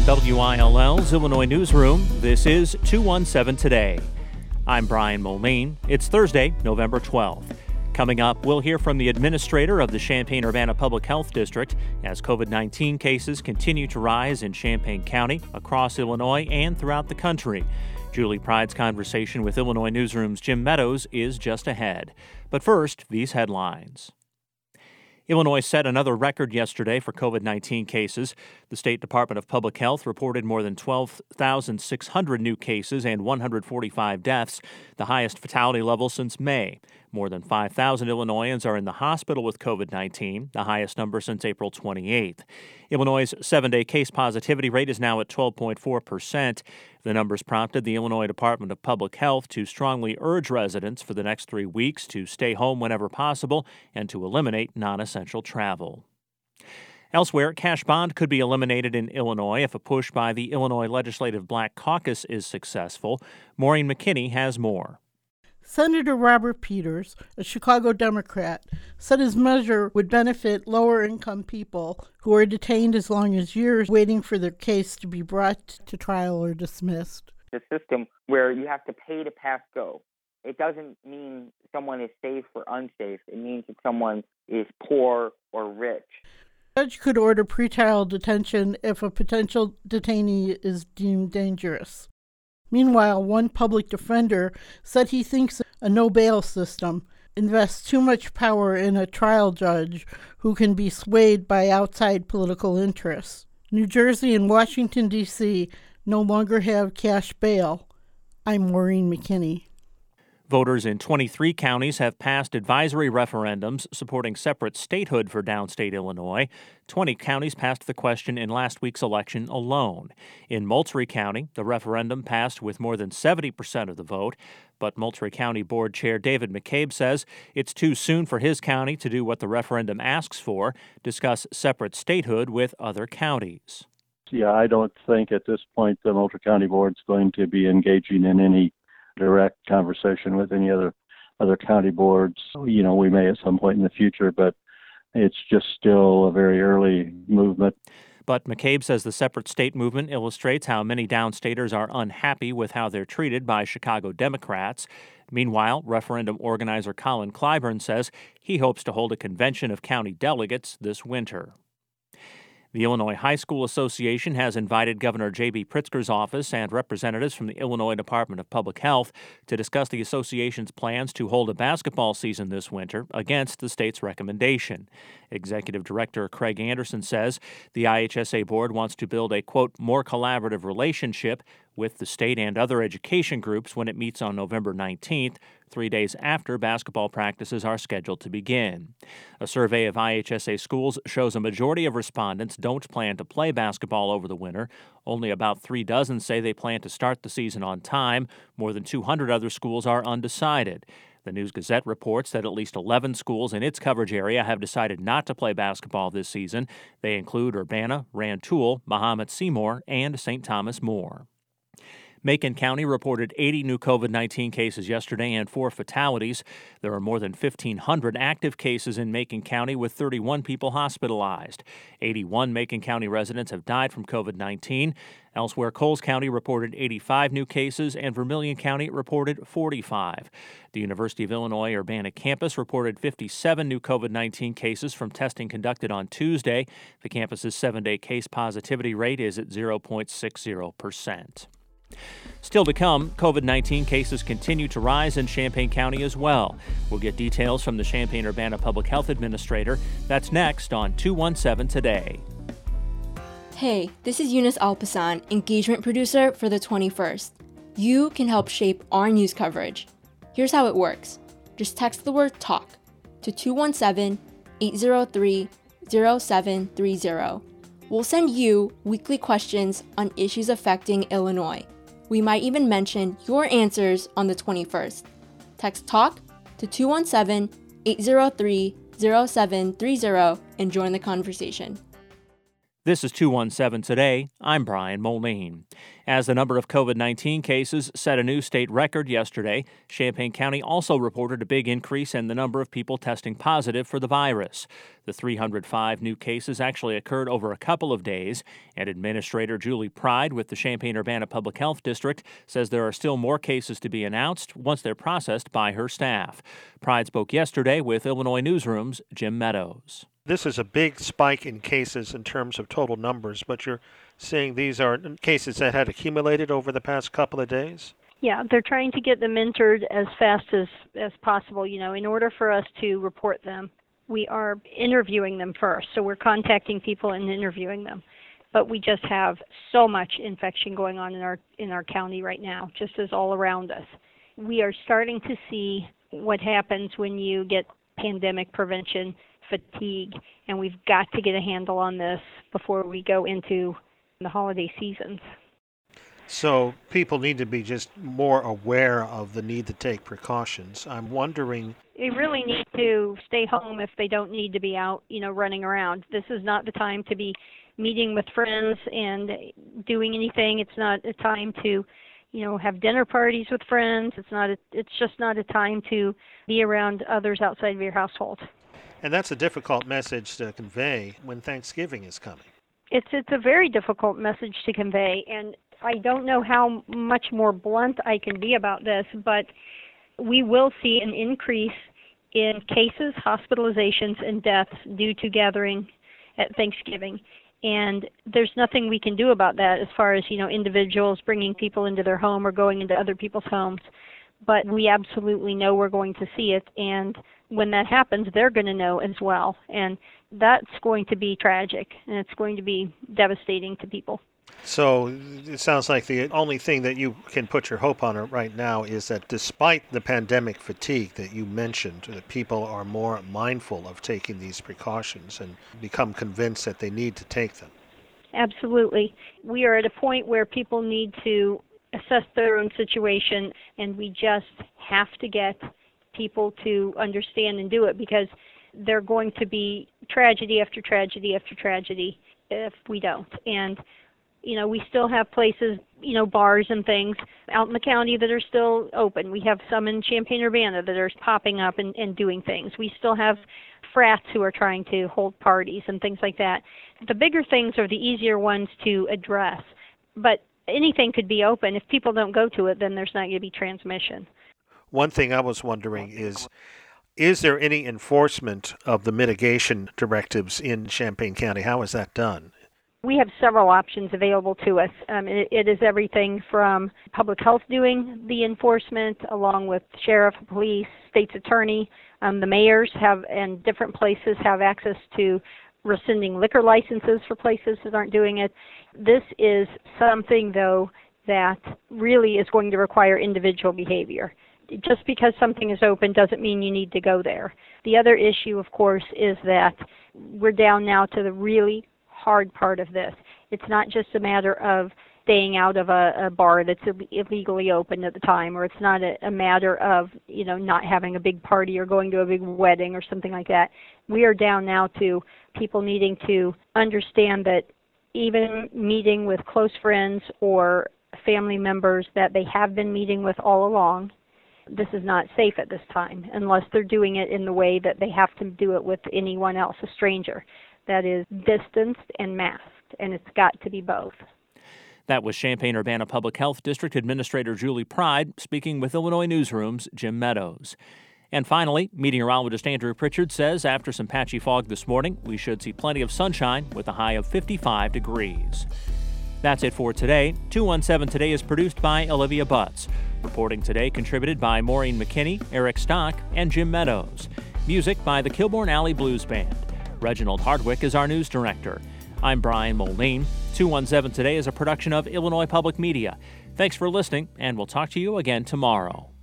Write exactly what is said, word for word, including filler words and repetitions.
From W I L L's Illinois Newsroom, this is two one seven Today. I'm Brian Moline. It's Thursday, November twelfth. Coming up, we'll hear from the administrator of the Champaign-Urbana Public Health District as COVID nineteen cases continue to rise in Champaign County, across Illinois, and throughout the country. Julie Pride's conversation with Illinois Newsroom's Jim Meadows is just ahead. But first, these headlines. Illinois set another record yesterday for COVID nineteen cases. The State Department of Public Health reported more than twelve thousand six hundred new cases and one hundred forty-five deaths, the highest fatality level since May. More than five thousand Illinoisans are in the hospital with COVID nineteen, the highest number since April twenty-eighth. Illinois' seven-day case positivity rate is now at twelve point four percent. The numbers prompted the Illinois Department of Public Health to strongly urge residents for the next three weeks to stay home whenever possible and to eliminate non-essential travel. Elsewhere, cash bond could be eliminated in Illinois if a push by the Illinois Legislative Black Caucus is successful. Maureen McKinney has more. Senator Robert Peters, a Chicago Democrat, said his measure would benefit lower-income people who are detained as long as years waiting for their case to be brought to trial or dismissed. The system where you have to pay to pass go. It doesn't mean someone is safe or unsafe. It means that someone is poor or rich. The judge could order pretrial detention if a potential detainee is deemed dangerous. Meanwhile, one public defender said he thinks a no-bail system invests too much power in a trial judge who can be swayed by outside political interests. New Jersey and Washington, D C no longer have cash bail. I'm Maureen McKinney. Voters in twenty-three counties have passed advisory referendums supporting separate statehood for downstate Illinois. twenty counties passed the question in last week's election alone. In Moultrie County, the referendum passed with more than seventy percent of the vote, but Moultrie County Board Chair David McCabe says it's too soon for his county to do what the referendum asks for, discuss separate statehood with other counties. Yeah, I don't think at this point the Moultrie County Board's going to be engaging in any direct conversation with any other other county boards. You know, we may at some point in the future, but it's just still a very early movement. But McCabe says the separate state movement illustrates how many downstaters are unhappy with how they're treated by Chicago Democrats. Meanwhile, referendum organizer Colin Clyburn says he hopes to hold a convention of county delegates this winter. The Illinois High School Association has invited Governor J B Pritzker's office and representatives from the Illinois Department of Public Health to discuss the association's plans to hold a basketball season this winter against the state's recommendation. Executive Director Craig Anderson says the I H S A board wants to build a, quote, more collaborative relationship with the state and other education groups when it meets on November nineteenth, three days after basketball practices are scheduled to begin. A survey of I H S A schools shows a majority of respondents don't plan to play basketball over the winter. Only about three dozen say they plan to start the season on time. More than two hundred other schools are undecided. The News-Gazette reports that at least eleven schools in its coverage area have decided not to play basketball this season. They include Urbana, Rantoul, Mahomet Seymour, and Saint Thomas More. Macon County reported eighty new COVID nineteen cases yesterday and four fatalities. There are more than fifteen hundred active cases in Macon County with thirty-one people hospitalized. eighty-one Macon County residents have died from COVID nineteen. Elsewhere, Coles County reported eighty-five new cases and Vermilion County reported forty-five. The University of Illinois Urbana campus reported fifty-seven new COVID nineteen cases from testing conducted on Tuesday. The campus's seven-day case positivity rate is at zero point six zero percent. Still to come, COVID nineteen cases continue to rise in Champaign County as well. We'll get details from the Champaign-Urbana Public Health Administrator. That's next on two one seven Today. Hey, this is Eunice Alpasan, engagement producer for the twenty-first. You can help shape our news coverage. Here's how it works. Just text the word TALK to two one seven, eight zero three, zero seven three zero. We'll send you weekly questions on issues affecting Illinois. We might even mention your answers on the twenty-first. Text TALK to two one seven, eight zero three, zero seven three zero and join the conversation. This is two one seven Today. I'm Brian Moline. As the number of covid nineteen cases set a new state record yesterday, Champaign County also reported a big increase in the number of people testing positive for the virus. The three hundred five new cases actually occurred over a couple of days, and Administrator Julie Pride with the Champaign-Urbana Public Health District says there are still more cases to be announced once they're processed by her staff. Pride spoke yesterday with Illinois Newsroom's Jim Meadows. This is a big spike in cases in terms of total numbers, but you're saying these are cases that had accumulated over the past couple of days? Yeah, they're trying to get them entered as fast as, as possible. You know, in order for us to report them, we are interviewing them first. So we're contacting people and interviewing them. But we just have so much infection going on in our in our county right now, just as all around us. We are starting to see what happens when you get pandemic prevention fatigue, and we've got to get a handle on this before we go into the holiday seasons. So people need to be just more aware of the need to take precautions. I'm wondering... They really need to stay home if they don't need to be out, you know, running around. This is not the time to be meeting with friends and doing anything. It's not a time to, you know, have dinner parties with friends. It's not. A, it's just not a time to be around others outside of your household. And that's a difficult message to convey when Thanksgiving is coming. It's it's a very difficult message to convey, and I don't know how much more blunt I can be about this, but we will see an increase in cases, hospitalizations, and deaths due to gathering at Thanksgiving. And there's nothing we can do about that as far as, you know, individuals bringing people into their home or going into other people's homes. But we absolutely know we're going to see it, and when that happens, they're going to know as well. And that's going to be tragic, and it's going to be devastating to people. So it sounds like the only thing that you can put your hope on right now is that despite the pandemic fatigue that you mentioned, that people are more mindful of taking these precautions and become convinced that they need to take them. Absolutely. We are at a point where people need to assess their own situation, and we just have to get people to understand and do it, because they're going to be tragedy after tragedy after tragedy if we don't. And, you know, we still have places, you know, bars and things out in the county that are still open. We have some in Champaign-Urbana that are popping up and, and doing things. We still have frats who are trying to hold parties and things like that. The bigger things are the easier ones to address, but anything could be open. If people don't go to it, then there's not going to be transmission. One thing I was wondering is, is there any enforcement of the mitigation directives in Champaign County? How is that done? We have several options available to us. Um, it, it is everything from public health doing the enforcement, along with sheriff, police, state's attorney. Um, the mayors have, and different places have access to rescinding liquor licenses for places that aren't doing it. This is something, though, that really is going to require individual behavior. Just because something is open doesn't mean you need to go there. The other issue, of course, is that we're down now to the really hard part of this. It's not just a matter of staying out of a, a bar that's illegally open at the time, or it's not a, a matter of, you know, not having a big party or going to a big wedding or something like that. We are down now to people needing to understand that even meeting with close friends or family members that they have been meeting with all along, this is not safe at this time unless they're doing it in the way that they have to do it with anyone else, a stranger. That is distanced and masked, and it's got to be both. That was Champaign-Urbana Public Health District Administrator Julie Pride speaking with Illinois Newsroom's Jim Meadows. And finally, meteorologist Andrew Pritchard says after some patchy fog this morning, we should see plenty of sunshine with a high of fifty-five degrees. That's it for today. two one seven Today is produced by Olivia Butts. Reporting today contributed by Maureen McKinney, Eric Stock, and Jim Meadows. Music by the Kilbourne Alley Blues Band. Reginald Hardwick is our news director. I'm Brian Moline. two one seven Today is a production of Illinois Public Media. Thanks for listening, and we'll talk to you again tomorrow.